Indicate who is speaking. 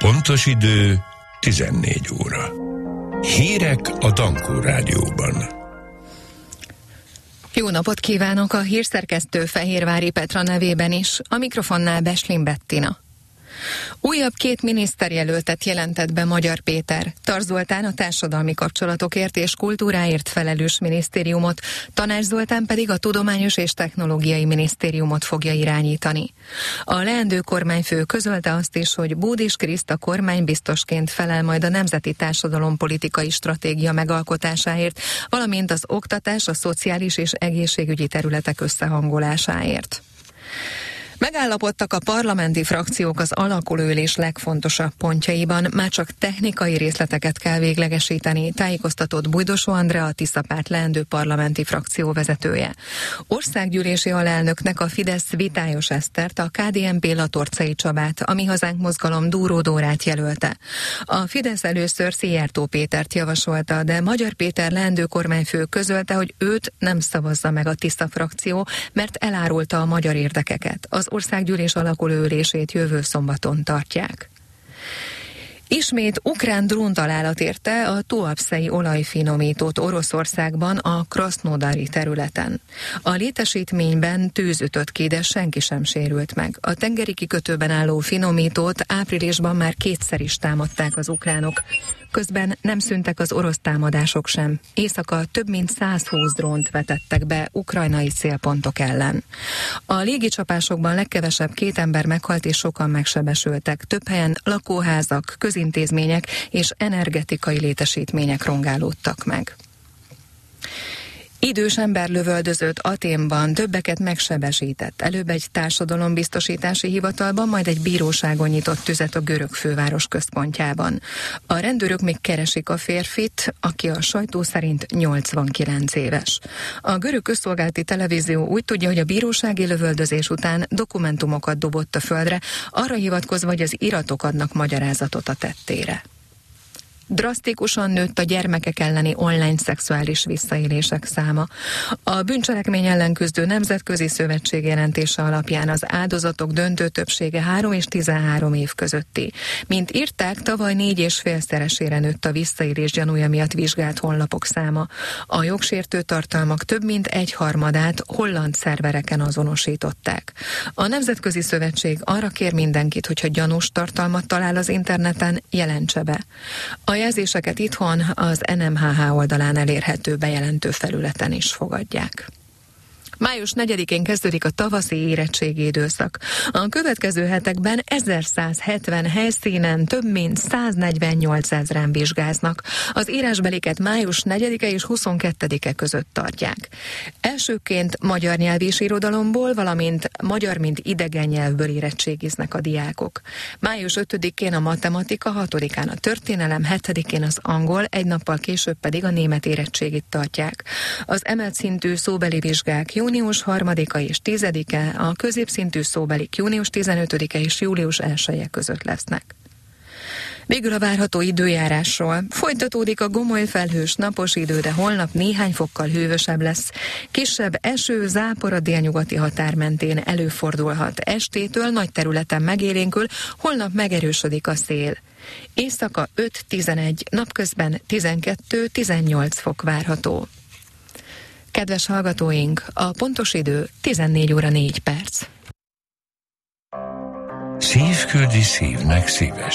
Speaker 1: Pontos idő 14 óra. Hírek a Dankó Rádióban.
Speaker 2: Jó napot kívánok a hírszerkesztő Fehérvári Petra nevében is, a mikrofonnál Beslin Bettina. Újabb 2 miniszterjelöltet jelentett be Magyar Péter. Tarts Zoltán a társadalmi kapcsolatokért és kultúráért felelős minisztériumot, Tanács Zoltán pedig a Tudományos és Technológiai Minisztériumot fogja irányítani. A leendő kormányfő közölte azt is, hogy Bódis Kriszta kormánybiztosként felel majd a nemzeti társadalompolitikai stratégia megalkotásáért, valamint az oktatás, a szociális és egészségügyi területek összehangolásáért. Megállapodtak a parlamenti frakciók az alakulóülés legfontosabb pontjaiban, már csak technikai részleteket kell véglegesíteni, tájékoztatott Bujdosó Andrea, a Tisza Párt leendő parlamenti frakció vezetője. Országgyűlési alelnöknek a Fidesz Vitályos Esztert, a KDNP Latorcai Csabát, a Mi Hazánk mozgalom Dúró Dórát jelölte. A Fidesz először Szijjártó Pétert javasolta, de Magyar Péter leendő kormányfő közölte, hogy őt nem szavazza meg a Tisza frakció, mert elárulta a magyar érdekeket. Az országgyűlés alakulóülését jövő szombaton tartják. Ismét ukrán dróntalálat érte a tuapszei olajfinomítót Oroszországban, a Krasznodari területen. A létesítményben tűz ütött ki, de senki sem sérült meg. A tengeri kikötőben álló finomítót áprilisban már 2-szer is támadták az ukránok. Közben nem szűntek az orosz támadások sem. Éjszaka több mint 120 drónt vetettek be ukrajnai célpontok ellen. A légicsapásokban legkevesebb 2 ember meghalt és sokan megsebesültek. Több helyen lakóházak, közintézmények és energetikai létesítmények rongálódtak meg. Idős ember lövöldözött Athénban, többeket megsebesített. Előbb egy társadalombiztosítási hivatalban, majd egy bíróságon nyitott tüzet a görög főváros központjában. A rendőrök még keresik a férfit, aki a sajtó szerint 89 éves. A görög közszolgálati televízió úgy tudja, hogy a bírósági lövöldözés után dokumentumokat dobott a földre, arra hivatkozva, hogy az iratok adnak magyarázatot a tettére. Drasztikusan nőtt a gyermekek elleni online szexuális visszaélések száma. A bűncselekmény ellen küzdő Nemzetközi Szövetség jelentése alapján az áldozatok döntő többsége 3 és 13 év közötti. Mint írták, tavaly 4,5-szeresére nőtt a visszaélés gyanúja miatt vizsgált honlapok száma. A jogsértő tartalmak több mint 1/3 holland szervereken azonosították. A Nemzetközi Szövetség arra kér mindenkit, hogyha gyanús tartalmat talál az interneten, jelentse be. A jelzéseket itthon az NMHH oldalán elérhető bejelentő felületen is fogadják. Május 4-én kezdődik a tavaszi érettségi időszak. A következő hetekben 1170 helyszínen több mint 148 000-en vizsgáznak. Az írásbeliket május 4-e és 22-e között tartják. Elsőként magyar nyelv és irodalomból, valamint magyar mint idegen nyelvből érettségiznek a diákok. Május 5-én a matematika, 6-án a történelem, 7-én az angol, egy nappal később pedig a német érettségit tartják. Az emelt szintű szóbeli vizsgák június 3-a és 10-e, a középszintű szóbelik június 15-e és július 1-e között lesznek. Végül a várható időjárásról. Folytatódik a gomoly felhős napos idő, de holnap néhány fokkal hűvösebb lesz. Kisebb eső, zápor a délnyugati határ mentén előfordulhat. Estétől nagy területen megélénkül, holnap megerősödik a szél. Éjszaka 5-11, napközben 12-18 fok várható. Kedves hallgatóink, a pontos idő 14 óra 4 perc.
Speaker 1: Szív küldi szívnek szíves.